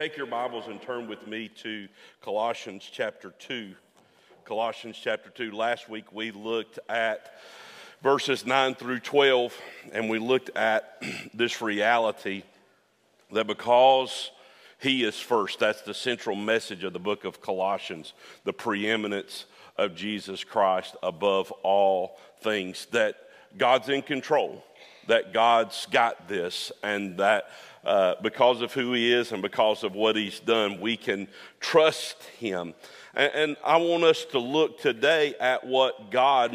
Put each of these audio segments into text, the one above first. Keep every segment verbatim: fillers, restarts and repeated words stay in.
Take your Bibles and turn with me to Colossians chapter two. Colossians chapter two. Last week we looked at verses nine through twelve, and we looked at this reality that because He is first, that's the central message of the book of Colossians, the preeminence of Jesus Christ above all things, that God's in control, that God's got this, and that Uh, because of who He is and because of what He's done, we can trust Him. And, and I want us to look today at what God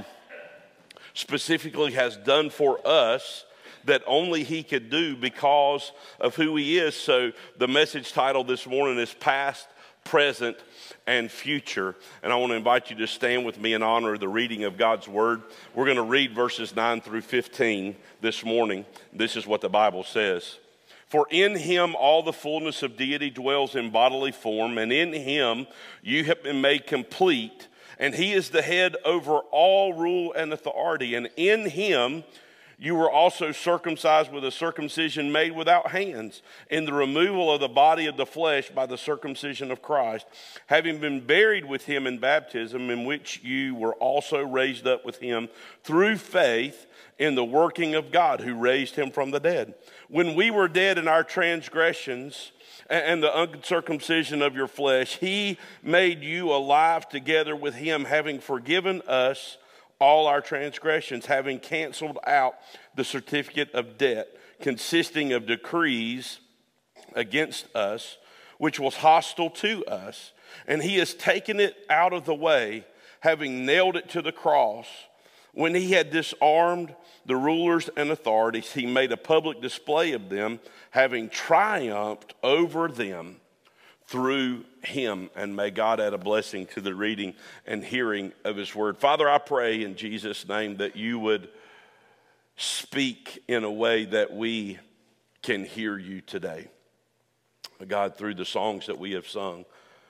specifically has done for us that only He could do because of who He is. So the message title this morning is Past, Present, and Future. And I want to invite you to stand with me in honor of the reading of God's Word. We're going to read verses nine through fifteen this morning. This is what the Bible says. For in Him all the fullness of deity dwells in bodily form, and in Him you have been made complete, and He is the head over all rule and authority. And in Him you were also circumcised with a circumcision made without hands, in the removal of the body of the flesh by the circumcision of Christ, having been buried with Him in baptism, in which you were also raised up with Him through faith in the working of God who raised Him from the dead. When we were dead in our transgressions and the uncircumcision of your flesh, He made you alive together with Him, having forgiven us all our transgressions, having canceled out the certificate of debt consisting of decrees against us, which was hostile to us. And He has taken it out of the way, having nailed it to the cross. When He had disarmed the rulers and authorities, He made a public display of them, having triumphed over them through Him. And may God add a blessing to the reading and hearing of His word. Father, I pray in Jesus' name that you would speak in a way that we can hear you today. God, through the songs that we have sung,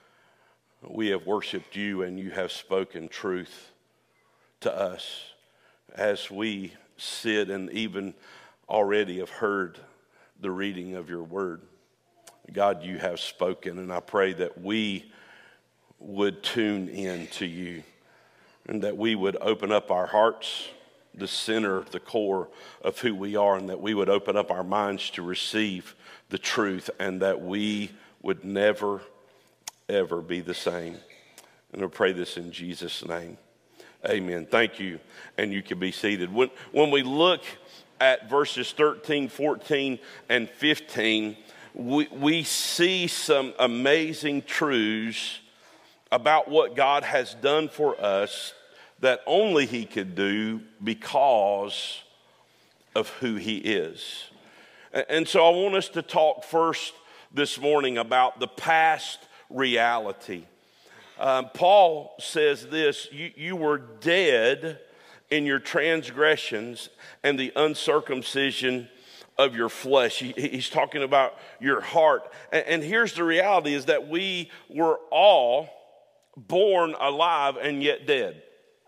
we have worshiped you and you have spoken truth to us. As we sit and even already have heard the reading of your word, God, you have spoken, and I pray that we would tune in to you and that we would open up our hearts, the center, the core of who we are, and that we would open up our minds to receive the truth, and that we would never, ever be the same. And I pray this in Jesus' name. Amen. Thank you. And you can be seated. When, when we look at verses thirteen, fourteen, and fifteen, we, we see some amazing truths about what God has done for us that only He could do because of who He is. And so I want us to talk first this morning about the past reality. Um, Paul says this, you, you were dead in your transgressions and the uncircumcision of your flesh. He, he's talking about your heart. And, and here's the reality is that we were all born alive and yet dead.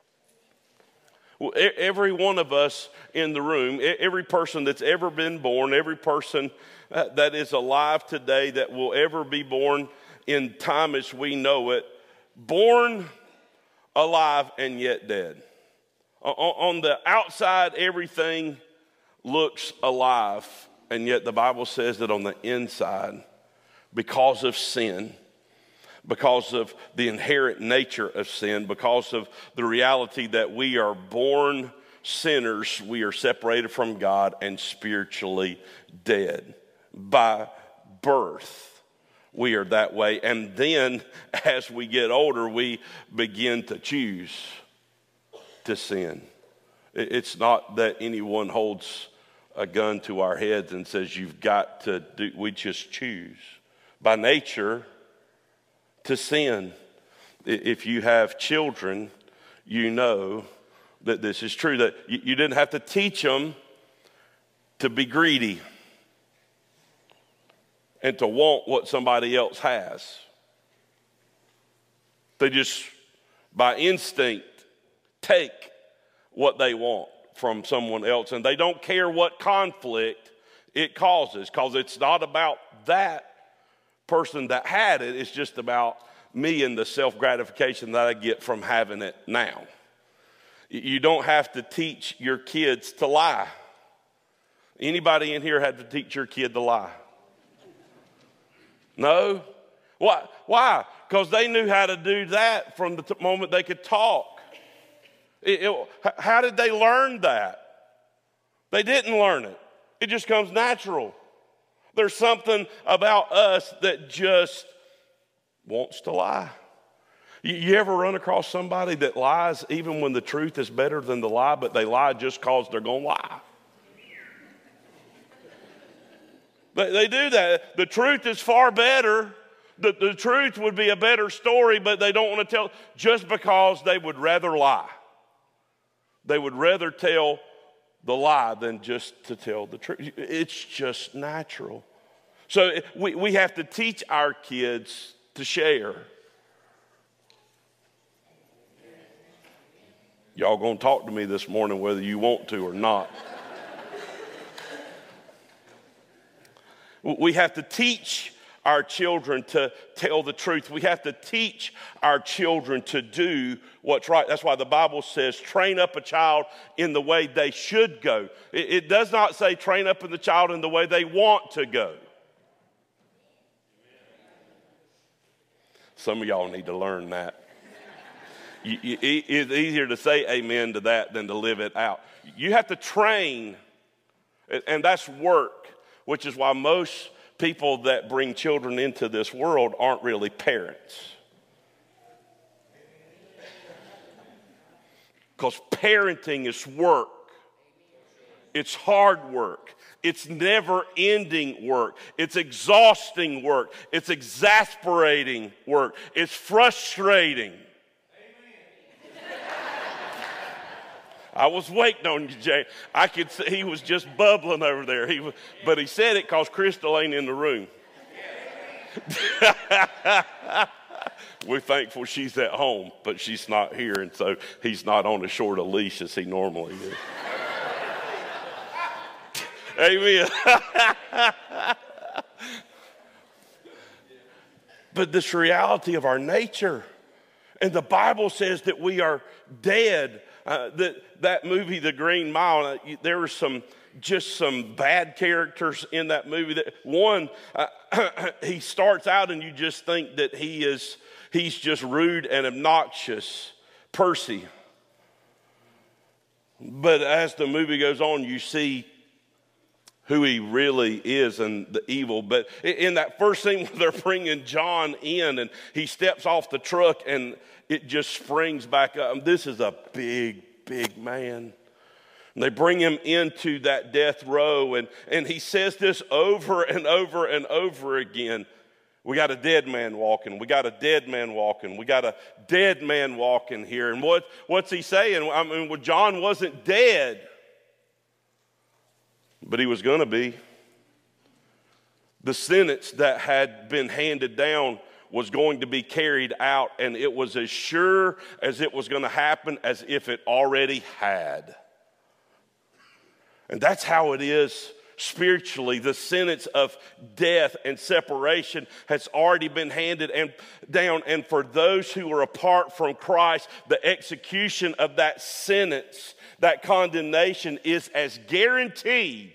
Well, every one of us in the room, every person that's ever been born, every person that is alive today that will ever be born in time as we know it, born alive and yet dead. On the outside, everything looks alive, and yet the Bible says that on the inside, because of sin, because of the inherent nature of sin, because of the reality that we are born sinners, we are separated from God and spiritually dead by birth. We are that way. And then as we get older, we begin to choose to sin. It's not that anyone holds a gun to our heads and says, you've got to do, we just choose by nature to sin. If you have children, you know that this is true, that you didn't have to teach them to be greedy and to want what somebody else has. They just, by instinct, take what they want from someone else, and they don't care what conflict it causes, because it's not about that person that had it. It's just about me and the self-gratification that I get from having it now. You don't have to teach your kids to lie. Anybody in here had to teach your kid to lie? No? Why? Why? Because they knew how to do that from the t- moment they could talk. It, it, how did they learn that? They didn't learn it. It just comes natural. There's something about us that just wants to lie. You, you ever run across somebody that lies even when the truth is better than the lie, but they lie just because they're going to lie? They, they do that. The truth is far better. The, the truth would be a better story, but they don't want to tell just because they would rather lie. They would rather tell the lie than just to tell the truth. It's just natural. So we, we have to teach our kids to share. Y'all gonna talk to me this morning whether you want to or not. We have to teach our children to tell the truth. We have to teach our children to do what's right. That's why the Bible says, train up a child in the way they should go. It, it does not say train up the child in the way they want to go. Some of y'all need to learn that. You, you, it's easier to say amen to that than to live it out. You have to train, and that's work, which is why most people that bring children into this world aren't really parents. Because parenting is work. It's hard work. It's never-ending work. It's exhausting work. It's exasperating work. It's frustrating. I was waiting on you, Jay. I could see he was just bubbling over there. He was, but he said it because Crystal ain't in the room. We're thankful she's at home, but she's not here, and so he's not on as short a leash as he normally is. Amen. But this reality of our nature, and the Bible says that we are dead. Uh, that that movie, The Green Mile, uh, there were some just some bad characters in that movie. That one, uh, he starts out and you just think that he is he's just rude and obnoxious, Percy. But as the movie goes on, you see who he really is and the evil. But in that first scene where they're bringing John in and he steps off the truck and it just springs back up. This is a big, big man. And they bring him into that death row, and, and he says this over and over and over again. We got a dead man walking. We got a dead man walking. We got a dead man walking here. And what, what's he saying? I mean, well, John wasn't dead, but he was going to be. The sentence that had been handed down was going to be carried out, and it was as sure as it was going to happen as if it already had. And that's how it is spiritually. The sentence of death and separation has already been handed and down, and for those who are apart from Christ, the execution of that sentence, that condemnation, is as guaranteed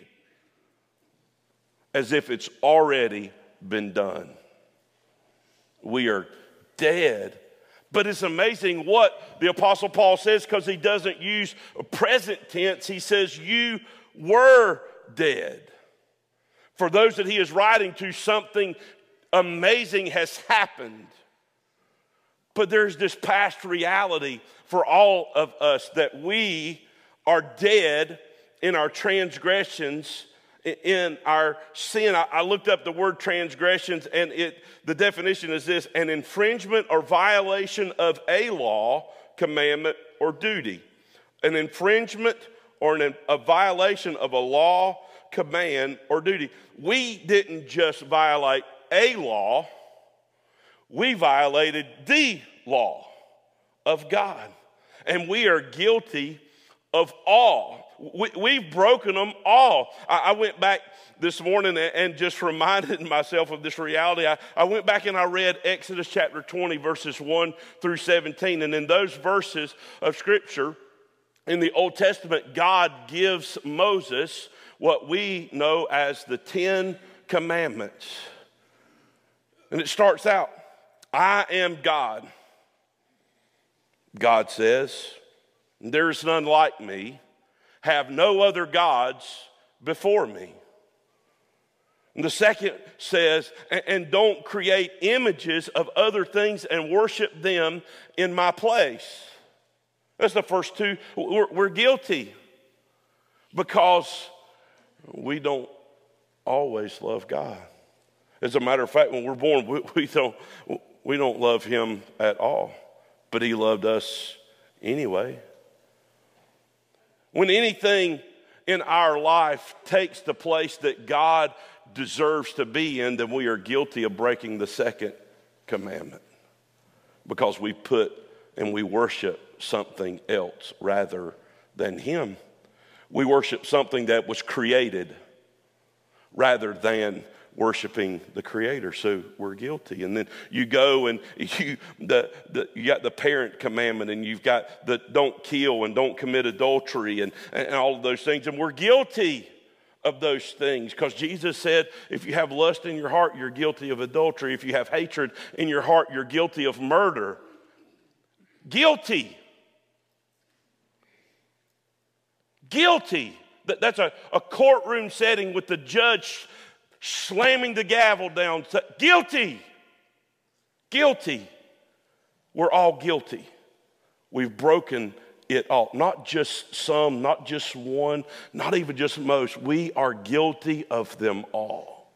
as if it's already been done. We are dead. But it's amazing what the Apostle Paul says, because he doesn't use a present tense. He says, you were dead. For those that he is writing to, something amazing has happened. But there's this past reality for all of us, that we are dead in our transgressions, in our sin. I, I looked up the word transgressions, and it the definition is this: an infringement or violation of a law, commandment, or duty. An infringement or an, a violation of a law, command, or duty. We didn't just violate a law, we violated the law of God. And we are guilty of all. We, we've broken them all. I, I went back this morning and, and just reminded myself of this reality. I, I went back and I read Exodus chapter twenty, verses one through seventeen. And in those verses of Scripture, in the Old Testament, God gives Moses what we know as the Ten Commandments. And it starts out, I am God. God says, there is none like me. Have no other gods before me. And the second says, and don't create images of other things and worship them in my place. That's the first two. We're, we're guilty because we don't always love God. As a matter of fact, when we're born, we, we don't we don't love him at all. But he loved us anyway. When anything in our life takes the place that God deserves to be in, then we are guilty of breaking the second commandment. Because we put and we worship something else rather than him. We worship something that was created rather than worshiping the Creator. So we're guilty. And then you go and you the, the you got the parent commandment, and you've got the don't kill and don't commit adultery and, and all of those things. And we're guilty of those things because Jesus said, if you have lust in your heart, you're guilty of adultery. If you have hatred in your heart, you're guilty of murder. Guilty. Guilty. That, that's a, a courtroom setting with the judge slamming the gavel down. Guilty. Guilty. We're all guilty. We've broken it all. Not just some, not just one, not even just most. We are guilty of them all.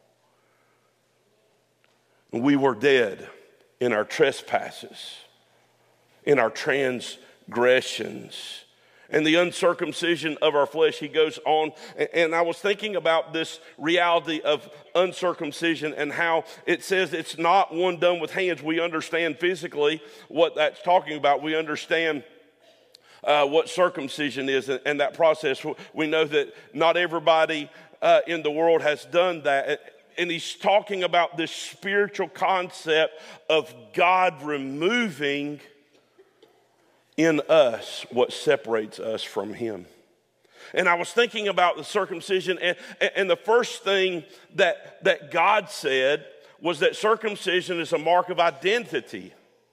We were dead in our trespasses, in our transgressions, and the uncircumcision of our flesh. He goes on, and I was thinking about this reality of uncircumcision and how it says it's not one done with hands. We understand physically what that's talking about. We understand uh, what circumcision is and that process. We know that not everybody uh, in the world has done that. And he's talking about this spiritual concept of God removing in us what separates us from him. And I was thinking about the circumcision, and, and the first thing that, that God said was that circumcision is a mark of identity.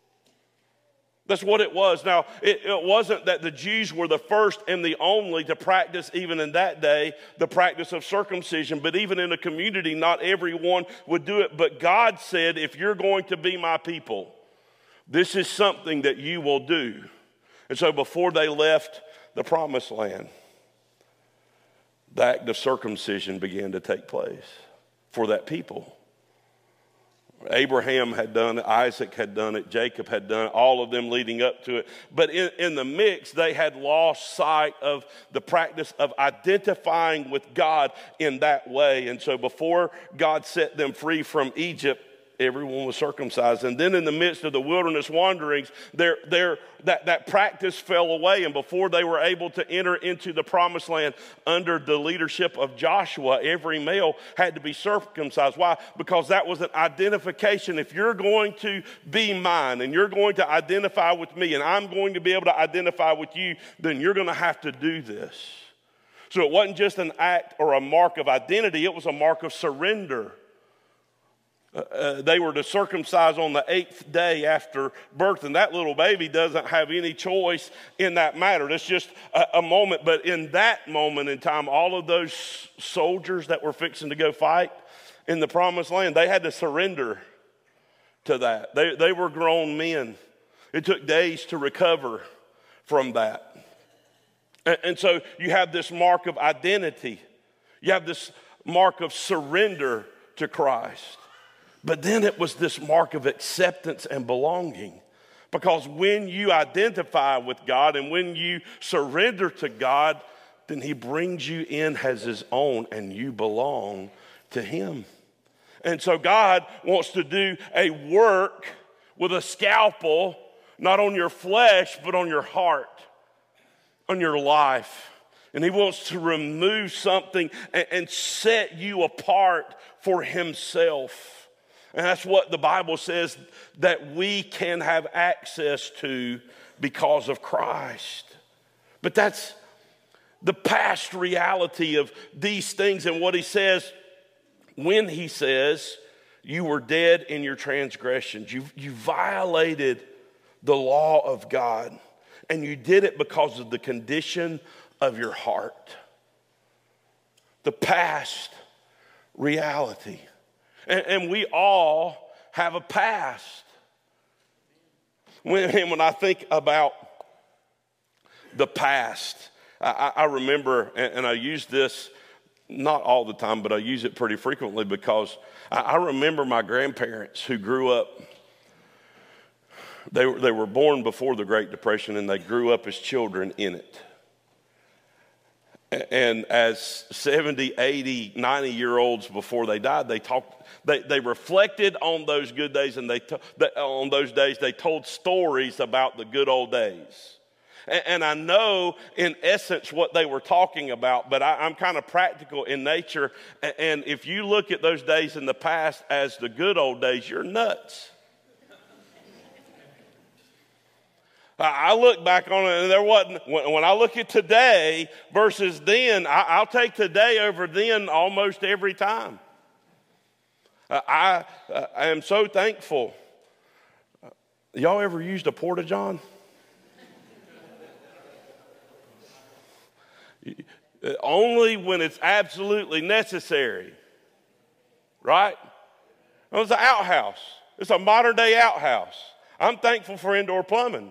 That's what it was. Now, it, it wasn't that the Jews were the first and the only to practice, even in that day, the practice of circumcision. But even in a community, not everyone would do it. But God said, if you're going to be my people, this is something that you will do. And so before they left the promised land, the act of circumcision began to take place for that people. Abraham had done it, Isaac had done it, Jacob had done it, all of them leading up to it. But in, in the mix, they had lost sight of the practice of identifying with God in that way. And so before God set them free from Egypt, everyone was circumcised. And then in the midst of the wilderness wanderings, their, their, that, that practice fell away. And before they were able to enter into the promised land under the leadership of Joshua, every male had to be circumcised. Why? Because that was an identification. If you're going to be mine and you're going to identify with me and I'm going to be able to identify with you, then you're going to have to do this. So it wasn't just an act or a mark of identity. It was a mark of surrender. Uh, they were to circumcise on the eighth day after birth, and that little baby doesn't have any choice in that matter. It's just a, a moment, but in that moment in time, all of those soldiers that were fixing to go fight in the promised land, they had to surrender to that. They, they were grown men. It took days to recover from that. And, and so you have this mark of identity. You have this mark of surrender to Christ. But then it was this mark of acceptance and belonging. Because when you identify with God and when you surrender to God, then he brings you in as his own and you belong to him. And so God wants to do a work with a scalpel, not on your flesh, but on your heart. on your life. And he wants to remove something and, and set you apart for himself. And that's what the Bible says that we can have access to because of Christ. But that's the past reality of these things. And what he says when he says, you were dead in your transgressions. You, you violated the law of God. And you did it because of the condition of your heart. The past reality. And, and we all have a past. When, when I think about the past, I, I remember, and, and I use this not all the time, but I use it pretty frequently because I, I remember my grandparents who grew up. They were, they were born before the Great Depression, and they grew up as children in it. And as seventy, eighty, ninety year olds before they died, they talked, they, they reflected on those good days, and they to, on those days they told stories about the good old days. And, and I know in essence what they were talking about, but I, I'm kind of practical in nature. And if you look at those days in the past as the good old days, you're nuts. I look back on it, and there wasn't, when I look at today versus then, I'll take today over then almost every time. I, I am so thankful. Y'all ever used a Porta-John? Only when it's absolutely necessary, right? It's an outhouse. It's a modern day outhouse. I'm thankful for indoor plumbing.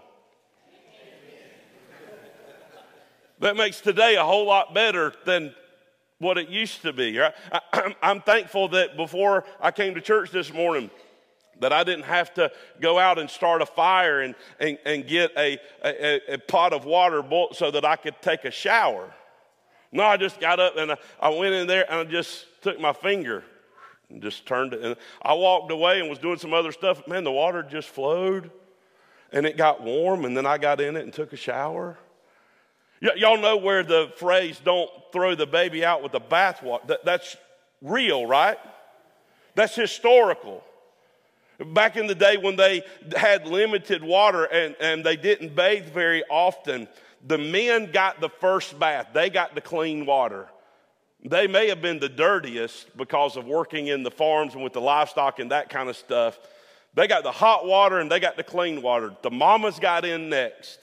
That makes today a whole lot better than what it used to be. Right? I, I'm thankful that before I came to church this morning, that I didn't have to go out and start a fire and, and, and get a, a, a pot of water boiled so that I could take a shower. No, I just got up and I, I went in there and I just took my finger and just turned it. And I walked away and was doing some other stuff. Man, the water just flowed and it got warm, and then I got in it and took a shower. Y- y'all know where the phrase, don't throw the baby out with the bathwater. That, that's real, right? That's historical. Back in the day when they had limited water and, and they didn't bathe very often, the men got the first bath. They got the clean water. They may have been the dirtiest because of working in the farms and with the livestock and that kind of stuff. They got the hot water and they got the clean water. The mamas got in next.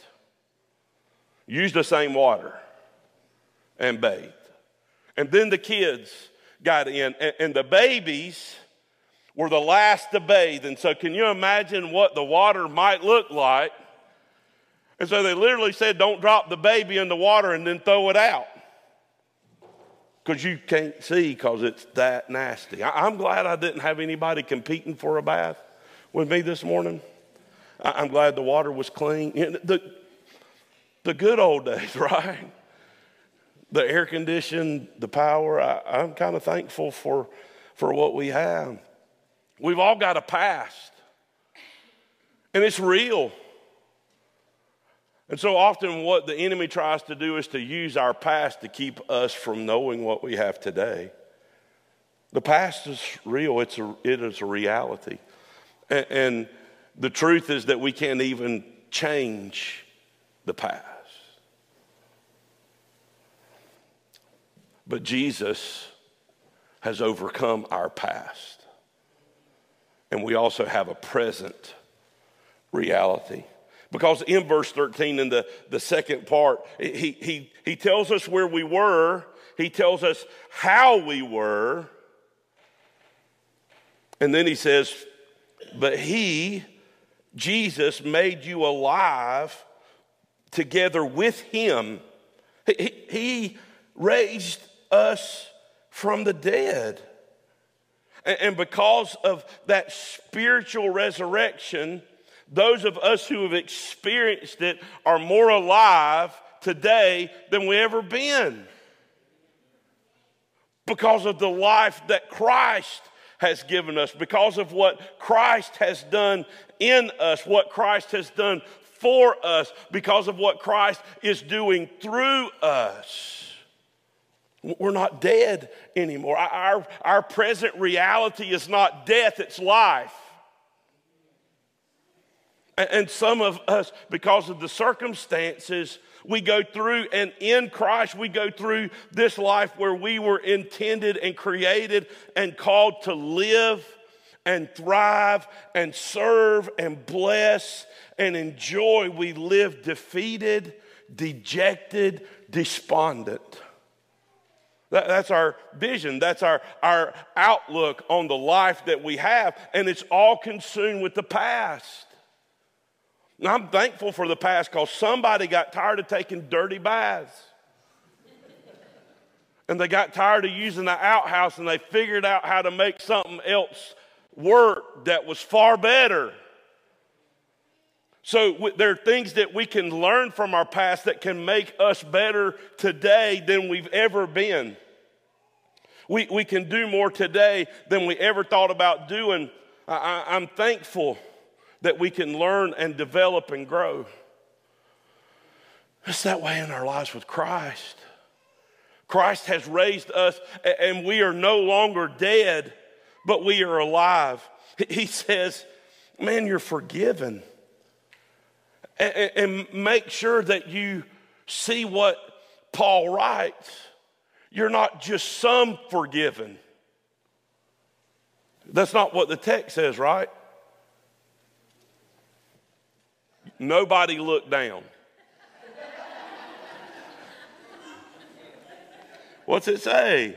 Used the same water and bathed. And then the kids got in, and, and the babies were the last to bathe. And so can you imagine what the water might look like? And so they literally said, don't drop the baby in the water and then throw it out. Because you can't see because it's that nasty. I, I'm glad I didn't have anybody competing for a bath with me this morning. I, I'm glad the water was clean. You know, the, the good old days, right? The air conditioning, the power. I, I'm kind of thankful for, for what we have. We've all got a past. And it's real. And so often what the enemy tries to do is to use our past to keep us from knowing what we have today. The past is real. It's a, it is a reality. And, and the truth is that we can't even change the past. But Jesus has overcome our past. And we also have a present reality. Because in verse thirteen, in the, the second part, he, he, he tells us where we were. He tells us how we were. And then he says, but he, Jesus, made you alive together with him. He, he raised us from the dead. And, and because of that spiritual resurrection, those of us who have experienced it are more alive today than we ever been. Because of the life that Christ has given us, because of what Christ has done in us, what Christ has done for us because of what Christ is doing through us. We're not dead anymore. Our, our present reality is not death, it's life. And some of us, because of the circumstances we go through, and in Christ we go through this life where we were intended and created and called to live and thrive and serve and bless and enjoy. We live defeated, dejected, despondent. That, that's our vision. That's our, our outlook on the life that we have, and it's all consumed with the past. Now, I'm thankful for the past because somebody got tired of taking dirty baths. And they got tired of using the outhouse, and they figured out how to make something else work that was far better. So w- there are things that we can learn from our past that can make us better today than we've ever been. We, we can do more today than we ever thought about doing. I, I, I'm thankful that we can learn and develop and grow. It's that way in our lives with Christ. Christ has raised us, and we are no longer dead, but we are alive. He says, man, you're forgiven. And make sure that you see what Paul writes. You're not just some forgiven. That's not what the text says, right? Nobody look down. What's it say?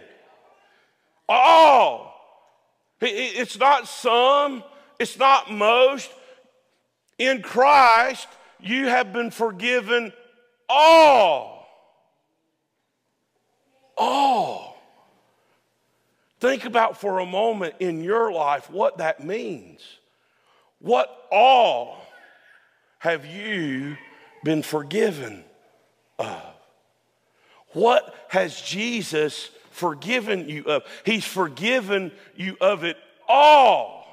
All. It's not some. It's not most. In Christ, you have been forgiven all. All. Think about for a moment in your life what that means. What all have you been forgiven of? What has Jesus forgiven you of? He's forgiven you of it all.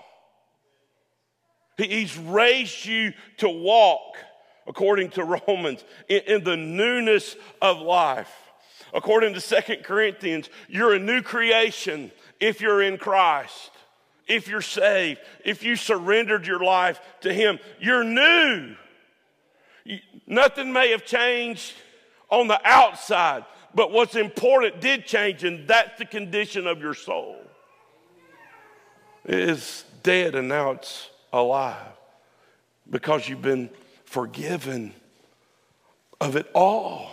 He's raised you to walk, according to Romans, in, in the newness of life. According to Second Corinthians, you're a new creation if you're in Christ. If you're saved, if you surrendered your life to Him, you're new. You, nothing may have changed on the outside, but what's important did change, and that's the condition of your soul. It is dead and now it's alive because you've been forgiven of it all.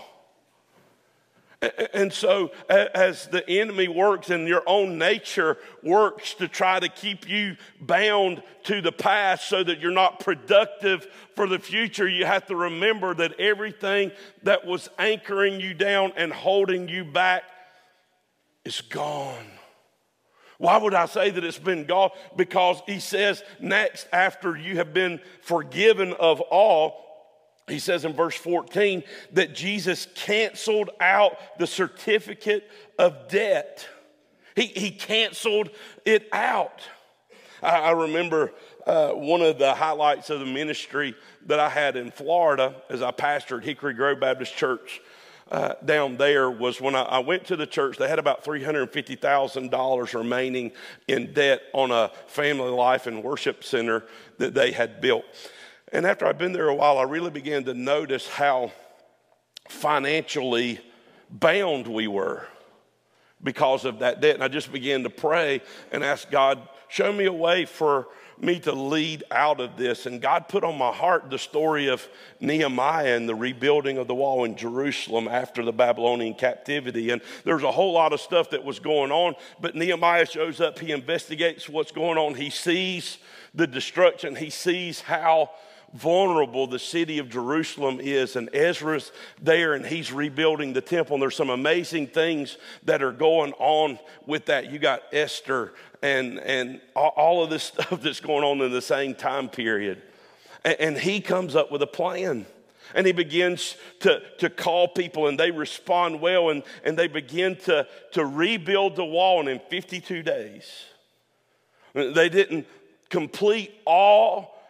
And so as the enemy works and your own nature works to try to keep you bound to the past so that you're not productive for the future, you have to remember that everything that was anchoring you down and holding you back is gone. Why would I say that it's been gone? Because he says next, after you have been forgiven of all, he says in verse fourteen that Jesus canceled out the certificate of debt. He, he canceled it out. I, I remember uh, one of the highlights of the ministry that I had in Florida as I pastored Hickory Grove Baptist Church uh, down there was when I, I went to the church. They had about three hundred fifty thousand dollars remaining in debt on a family life and worship center that they had built. And after I'd been there a while, I really began to notice how financially bound we were because of that debt. And I just began to pray and ask God, show me a way for me to lead out of this. And God put on my heart the story of Nehemiah and the rebuilding of the wall in Jerusalem after the Babylonian captivity. And there's a whole lot of stuff that was going on, but Nehemiah shows up, he investigates what's going on, he sees the destruction, he sees how vulnerable the city of Jerusalem is, and Ezra's there and he's rebuilding the temple, and there's some amazing things that are going on with that. You got Esther and and all of this stuff that's going on in the same time period, and, and he comes up with a plan, and he begins to, to call people, and they respond well, and, and they begin to, to rebuild the wall, and in fifty-two days they didn't complete all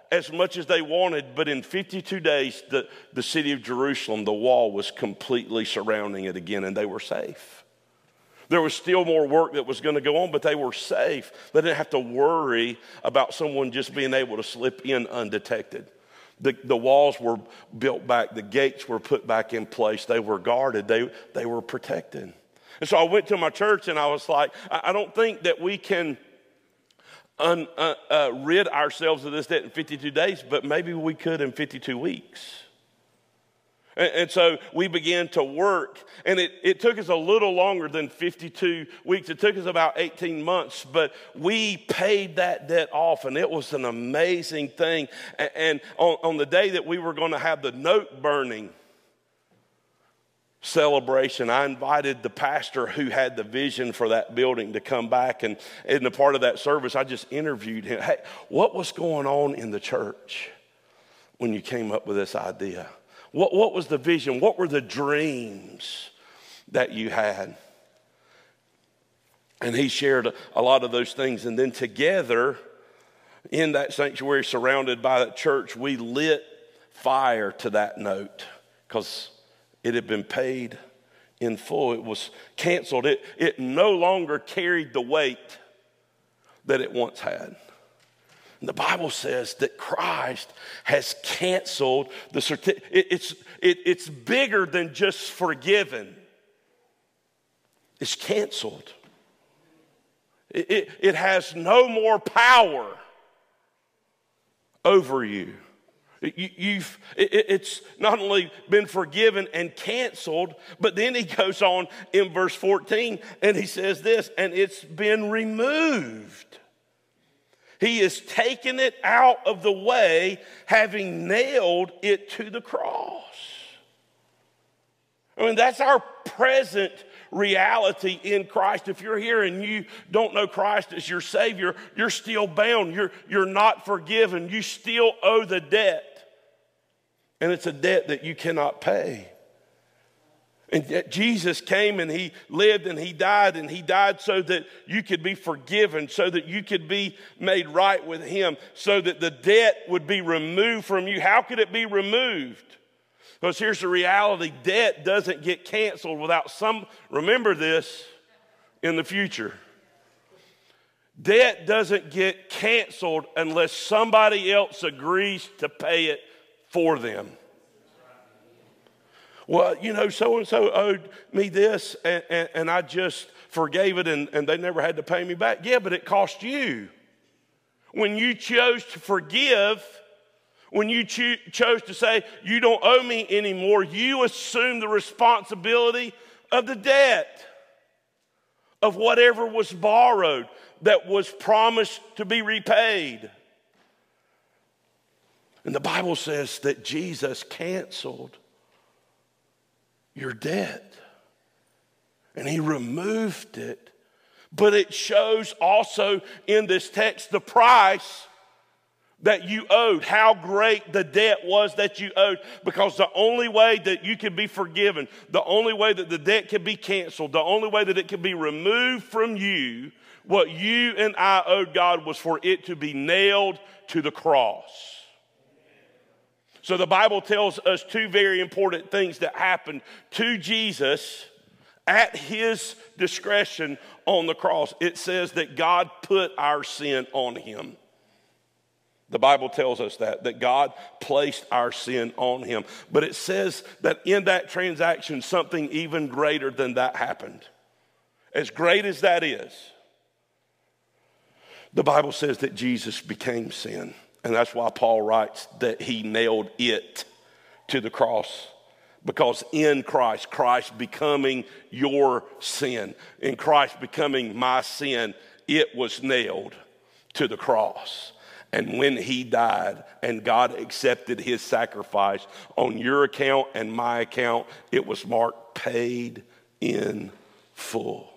as much as they wanted, but in fifty-two days, the, the city of Jerusalem, the wall was completely surrounding it again, and they were safe. There was still more work that was going to go on, but they were safe. They didn't have to worry about someone just being able to slip in undetected. The, the walls were built back. The gates were put back in place. They were guarded. They, they were protected. And so I went to my church, and I was like, I, I don't think that we can Un, uh, uh, rid ourselves of this debt in fifty-two days, but maybe we could in fifty-two weeks. And, and so we began to work, and it, it took us a little longer than fifty-two weeks. It took us about eighteen months, but we paid that debt off, and it was an amazing thing. And, and on, on the day that we were going to have the note burning celebration, I invited the pastor who had the vision for that building to come back, and in a part of that service I just interviewed him. Hey, what was going on in the church when you came up with this idea? What, what was the vision? What were the dreams that you had? And he shared a, a lot of those things, and then together in that sanctuary surrounded by that church, we lit fire to that note because it had been paid in full. It was canceled. It, it no longer carried the weight that it once had. And the Bible says that Christ has canceled the certificate. It, it's, it, it's bigger than just forgiven. It's canceled. It, it, it has no more power over you. You, you've, it, it's not only been forgiven and canceled, but then he goes on in verse fourteen and he says this, and it's been removed. He has taken it out of the way, having nailed it to the cross. I mean, that's our present reality in Christ. If you're here and you don't know Christ as your Savior, you're still bound. You're, you're not forgiven. You still owe the debt. And it's a debt that you cannot pay. And yet Jesus came and he lived and he died, and he died so that you could be forgiven, so that you could be made right with him, so that the debt would be removed from you. How could it be removed? Because here's the reality: debt doesn't get canceled without some, remember this, in the future. Debt doesn't get canceled unless somebody else agrees to pay it for them. Well, you know, so-and-so owed me this, and, and, and I just forgave it, and, and they never had to pay me back. Yeah, but it cost you. When you chose to forgive, when you cho- chose to say, you don't owe me anymore, you assumed the responsibility of the debt, of whatever was borrowed that was promised to be repaid. And the Bible says that Jesus canceled your debt. And he removed it. But it shows also in this text the price that you owed, how great the debt was that you owed. Because the only way that you could be forgiven, the only way that the debt could be canceled, the only way that it could be removed from you, what you and I owed God, was for it to be nailed to the cross. So the Bible tells us two very important things that happened to Jesus at his discretion on the cross. It says that God put our sin on him. The Bible tells us that, that God placed our sin on him. But it says that in that transaction, something even greater than that happened. As great as that is, the Bible says that Jesus became sin. And that's why Paul writes that he nailed it to the cross. Because in Christ, Christ becoming your sin, in Christ becoming my sin, it was nailed to the cross. And when he died and God accepted his sacrifice on your account and my account, it was marked paid in full.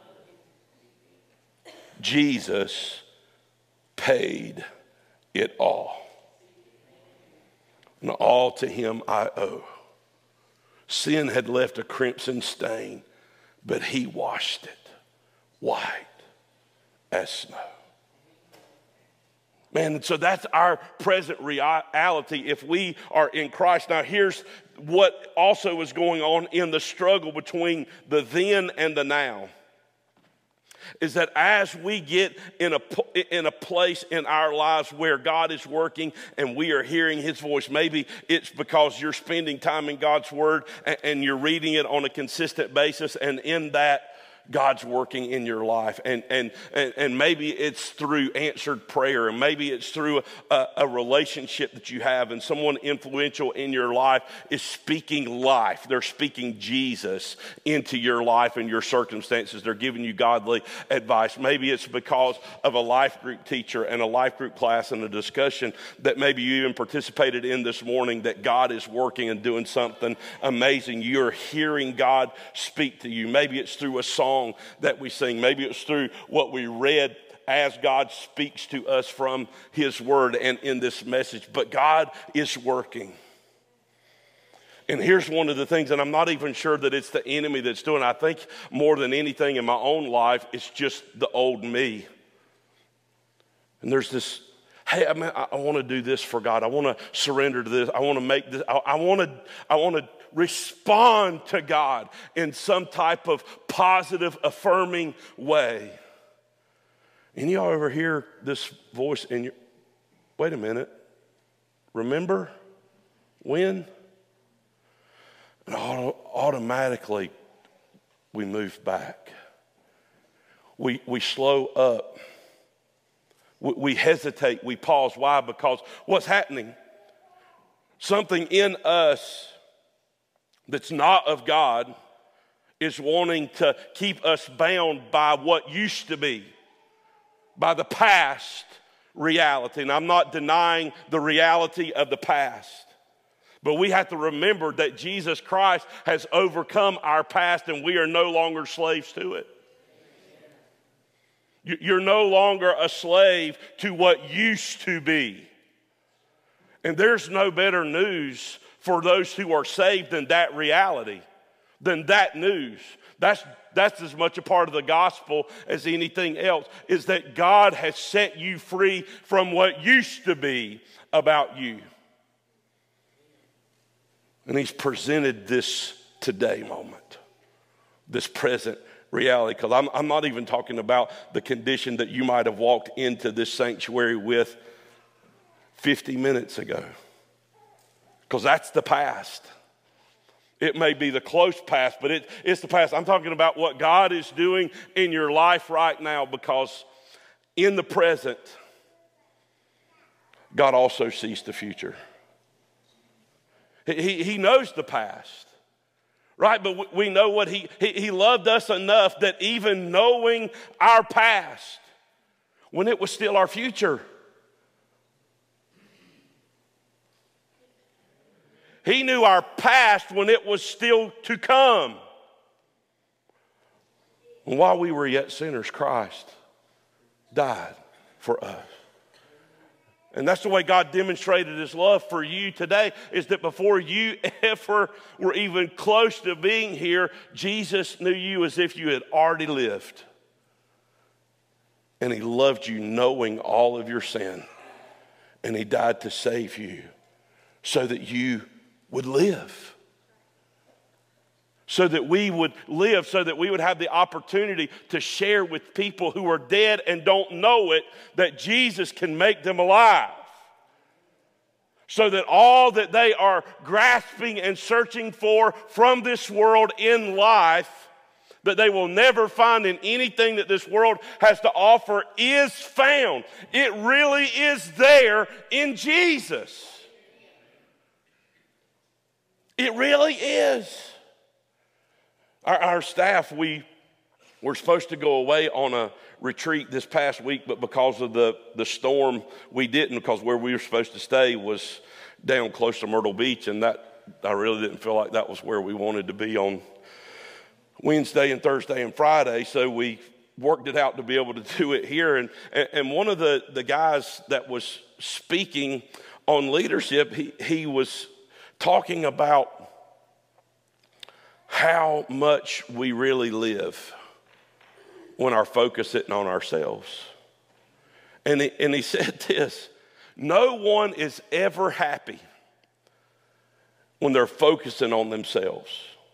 Jesus paid it all. And all to him I owe. Sin had left a crimson stain, but he washed it white as snow. Man, so that's our present reality if we are in Christ. Now, here's what also is going on in the struggle between the then and the now. Is that as we get in a, in a place in our lives where God is working and we are hearing his voice, maybe it's because you're spending time in God's word and, and you're reading it on a consistent basis, and in that, God's working in your life. And, and, and, and maybe it's through answered prayer, and maybe it's through a, a relationship that you have, and someone influential in your life is speaking life. They're speaking Jesus into your life and your circumstances. They're giving you godly advice. Maybe it's because of a life group teacher and a life group class and a discussion that maybe you even participated in this morning, that God is working and doing something amazing. You're hearing God speak to you. Maybe it's through a song that we sing. Maybe it's through what we read as God speaks to us from his word and in this message. But God is working. And here's one of the things, and I'm not even sure that it's the enemy that's doing it. I think more than anything in my own life, it's just the old me. And there's this, hey, I, mean, I, I want to do this for God. I want to surrender to this. I want to make this. I, I want to. I want to respond to God in some type of positive, affirming way. And y'all ever hear this voice in your, wait a minute, remember when? And auto, automatically we move back. We, we slow up. We, we hesitate. We pause. Why? Because what's happening? Something in us that's not of God is wanting to keep us bound by what used to be, by the past reality. And I'm not denying the reality of the past, but we have to remember that Jesus Christ has overcome our past and we are no longer slaves to it. You're no longer a slave to what used to be. And there's no better news for those who are saved than that reality, than that news. That's, that's as much a part of the gospel as anything else, is that God has set you free from what used to be about you. And he's presented this today moment, this present reality. Because I'm, I'm not even talking about the condition that you might have walked into this sanctuary with fifty minutes ago. Because that's the past. It may be the close past, but it, it's the past. I'm talking about what God is doing in your life right now, because in the present, God also sees the future. He, he knows the past, right? But we know what he, he, he loved us enough that even knowing our past, when it was still our future, he knew our past when it was still to come. And while we were yet sinners, Christ died for us. And that's the way God demonstrated his love for you today, is that before you ever were even close to being here, Jesus knew you as if you had already lived. And he loved you knowing all of your sin. And he died to save you so that you would live. So that we would live, so that we would have the opportunity to share with people who are dead and don't know it, that Jesus can make them alive. So that all that they are grasping and searching for from this world in life, that they will never find in anything that this world has to offer, is found. It really is there in Jesus. It really is. Our, our staff, we were supposed to go away on a retreat this past week, but because of the, the storm, we didn't, because where we were supposed to stay was down close to Myrtle Beach, and that I really didn't feel like that was where we wanted to be on Wednesday and Thursday and Friday, so we worked it out to be able to do it here. And, and one of the, the guys that was speaking on leadership, he, he was talking about how much we really live when our focus isn't on ourselves. And he, and he said this, no one is ever happy when they're focusing on themselves.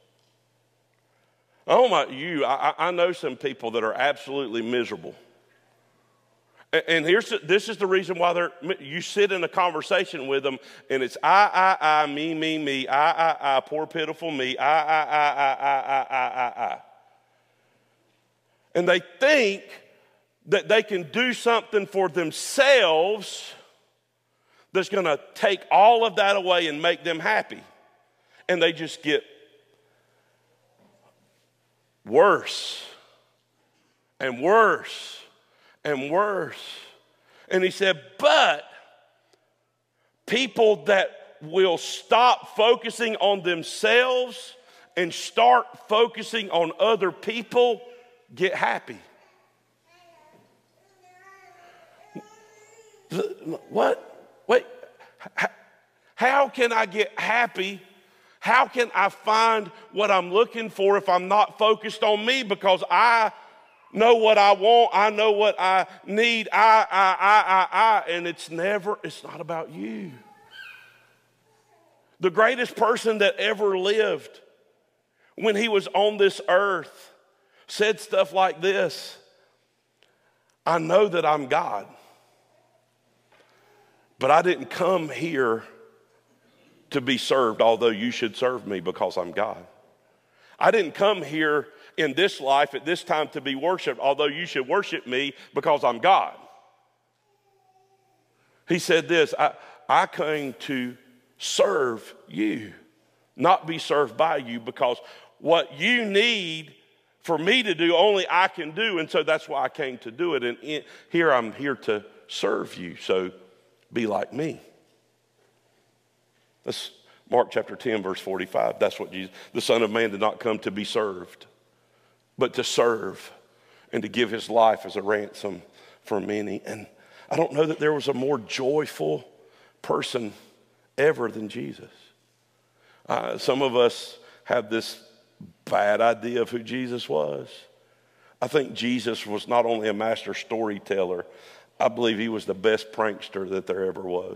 I don't know about you, I, I know some people that are absolutely miserable. And, and here's the, this is the reason why they're, you sit in a conversation with them and it's I, I, I, me, me, me, I, I, I, poor pitiful me, I, I, I, I, I, I, I, I, I. And they think that they can do something for themselves that's going to take all of that away and make them happy. And they just get worse and worse and worse. And he said, but people that will stop focusing on themselves and start focusing on other people get happy. What? Wait. How can I get happy? How can I find what I'm looking for if I'm not focused on me? Because I know what I want. I know what I need. I, I, I, I, I. And it's never, it's not about you. The greatest person that ever lived when he was on this earth said stuff like this. I know that I'm God, but I didn't come here to be served, although you should serve me because I'm God. I didn't come here in this life at this time to be worshiped, although you should worship me because I'm God. He said this, I, I came to serve you, not be served by you, because what you need for me to do, only I can do, and so that's why I came to do it. And in, here I'm here to serve you, so be like me. That's Mark chapter ten, verse forty-five. That's what Jesus, the Son of Man did not come to be served, but to serve and to give his life as a ransom for many. And I don't know that there was a more joyful person ever than Jesus. Uh, some of us have this bad idea of who Jesus was. I think Jesus was not only a master storyteller, I believe he was the best prankster that there ever was.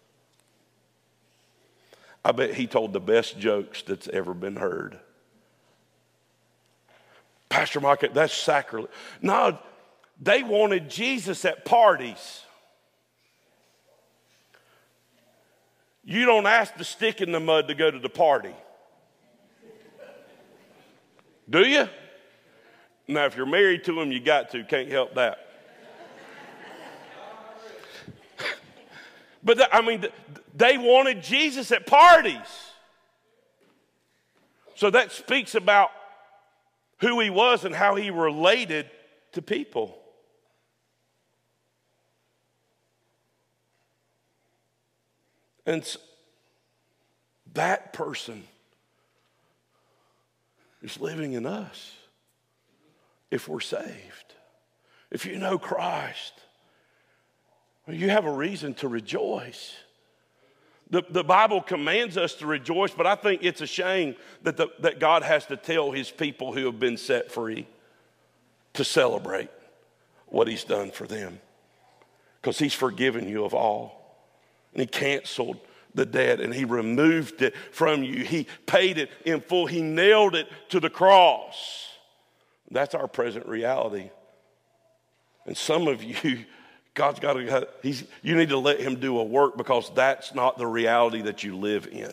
I bet he told the best jokes that's ever been heard. Pastor Mike, that's sacrilege. No, they wanted Jesus at parties. You don't ask the stick in the mud to go to the party. Do you? Now, if you're married to him, you got to. Can't help that. But, the, I mean, the, they wanted Jesus at parties. So that speaks about who he was and how he related to people. And that person is living in us if we're saved. If you know Christ, you have a reason to rejoice. The, the Bible commands us to rejoice, but I think it's a shame that, the, that God has to tell his people who have been set free to celebrate what he's done for them. Because he's forgiven you of all. And he canceled the debt and he removed it from you. He paid it in full. He nailed it to the cross. That's our present reality. And some of you, God's got to, he's, you need to let him do a work because that's not the reality that you live in.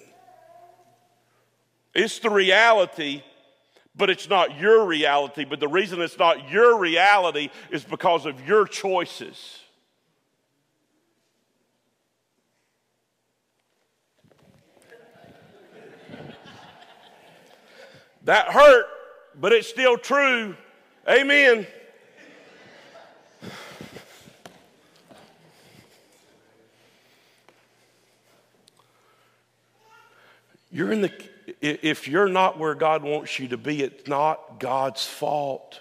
It's the reality, but it's not your reality. But the reason it's not your reality is because of your choices. That hurt, but it's still true. Amen. You're in the, if you're not where God wants you to be, it's not God's fault.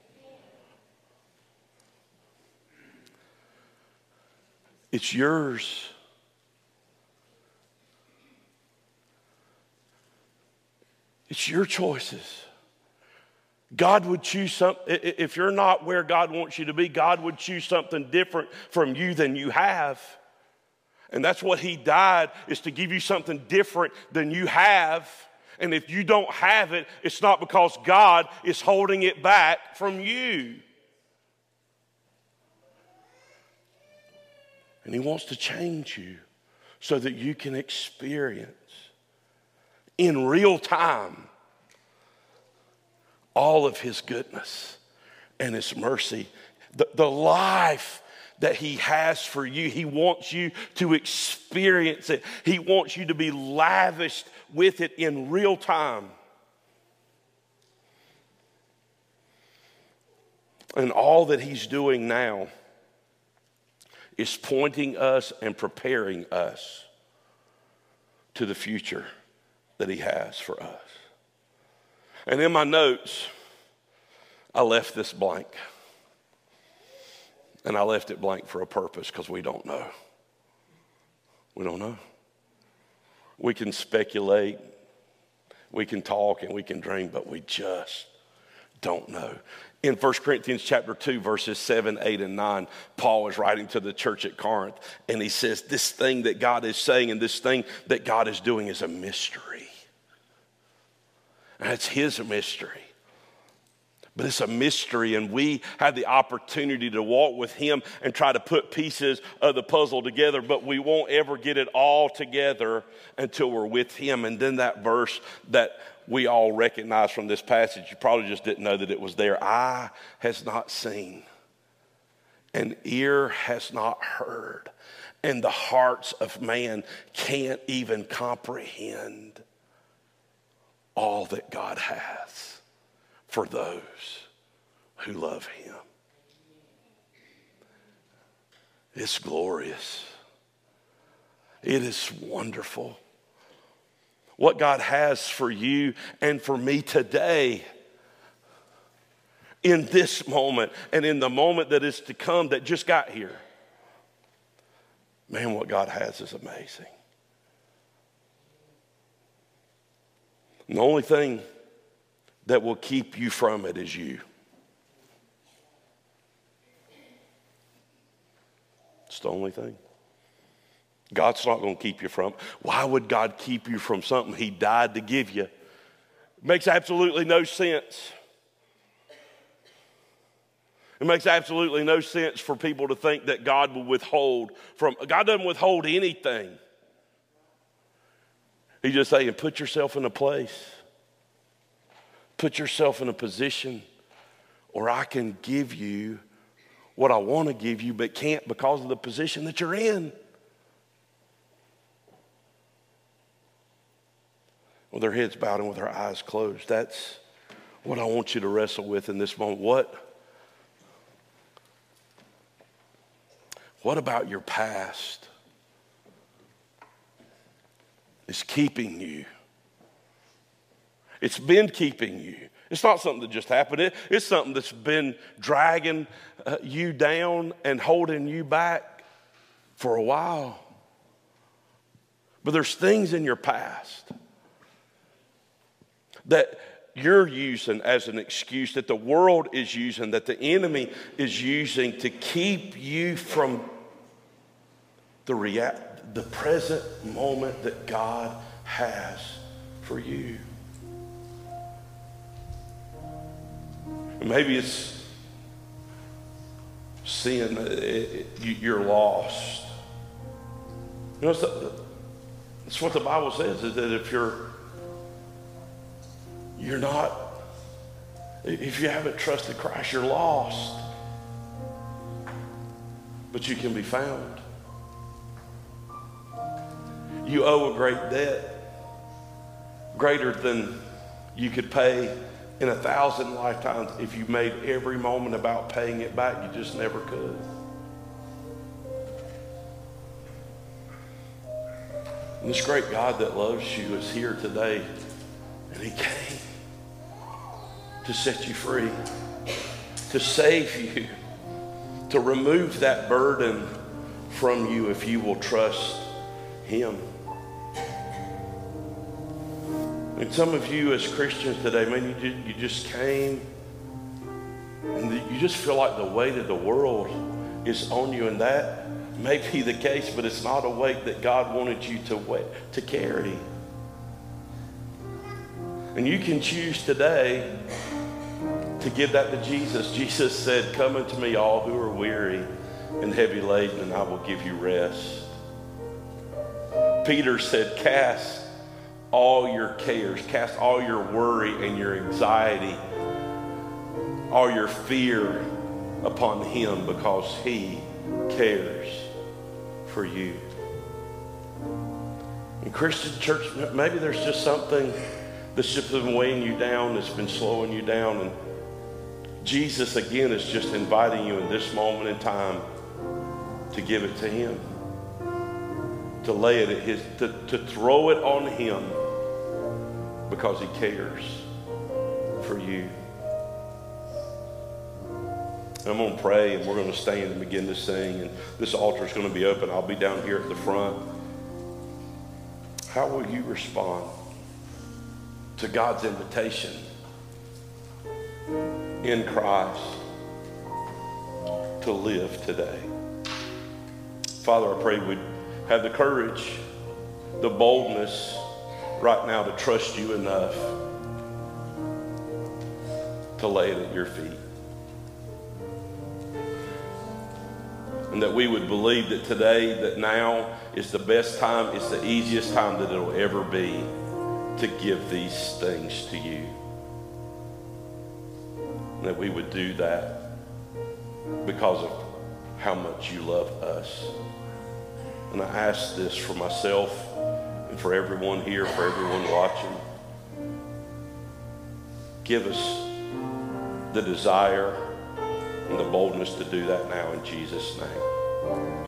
It's yours. It's your choices. God would choose something. If you're not where God wants you to be, God would choose something different from you than you have. And that's what he died, is to give you something different than you have. And if you don't have it, it's not because God is holding it back from you. And he wants to change you so that you can experience in real time all of his goodness and his mercy. The, the life that he has for you, he wants you to experience it. He wants you to be lavished with it in real time. And all that he's doing now is pointing us and preparing us to the future that he has for us. And in my notes, I left this blank. And I left it blank for a purpose, because we don't know. We don't know. We can speculate, we can talk, and we can dream, but we just don't know. In First Corinthians chapter two, verses seven, eight, and nine, Paul is writing to the church at Corinth, and he says, this thing that God is saying and this thing that God is doing is a mystery. And it's his mystery. But it's a mystery, and we have the opportunity to walk with him and try to put pieces of the puzzle together, but we won't ever get it all together until we're with him. And then that verse that we all recognize from this passage, you probably just didn't know that it was there. Eye has not seen, and ear has not heard, and the hearts of man can't even comprehend all that God has for those who love him. It's glorious. It is wonderful. What God has for you and for me today, in this moment and in the moment that is to come, that just got here. Man, what God has is amazing. And the only thing that will keep you from it is you. It's the only thing. God's not going to keep you from. Why would God keep you from something he died to give you? It makes absolutely no sense. It makes absolutely no sense for people to think that God will withhold from. God doesn't withhold anything. He's just saying, put yourself in a place. Put yourself in a position where I can give you what I want to give you, but can't because of the position that you're in. With our heads bowed and with our eyes closed, that's what I want you to wrestle with in this moment. What, what about your past is keeping you? It's been keeping you. It's not something that just happened. It, it's something that's been dragging uh, you down and holding you back for a while. But there's things in your past that you're using as an excuse, that the world is using, that the enemy is using to keep you from the rea- the present moment that God has for you. Maybe it's sin, you're lost. You know, it's what the Bible says, is that if you're you're not, if you haven't trusted Christ, you're lost. But you can be found. You owe a great debt, greater than you could pay in a thousand lifetimes. If you made every moment about paying it back, you just never could. And this great God that loves you is here today, and he came to set you free, to save you, to remove that burden from you if you will trust him. And some of you as Christians today, man, you just, you just came and you just feel like the weight of the world is on you, and that may be the case, but it's not a weight that God wanted you to weigh, to carry. And you can choose today to give that to Jesus. Jesus said, "Come unto me, all who are weary and heavy laden, and I will give you rest." Peter said, "Cast all your cares, cast all your worry and your anxiety, all your fear upon him, because he cares for you." In Christian church, maybe there's just something that's just been weighing you down, that's been slowing you down, and Jesus again is just inviting you in this moment in time to give it to him, to lay it at his, to, to throw it on him, because he cares for you. I'm going to pray, and we're going to stand and begin to sing, and this altar is going to be open. I'll be down here at the front. How will you respond to God's invitation in Christ to live today? Father, I pray we'd have the courage, the boldness right now to trust you enough to lay it at your feet. And that we would believe that today, that now is the best time, it's the easiest time that it'll ever be to give these things to you. And that we would do that because of how much you love us. And I ask this for myself and for everyone here, for everyone watching. Give us the desire and the boldness to do that now in Jesus' name.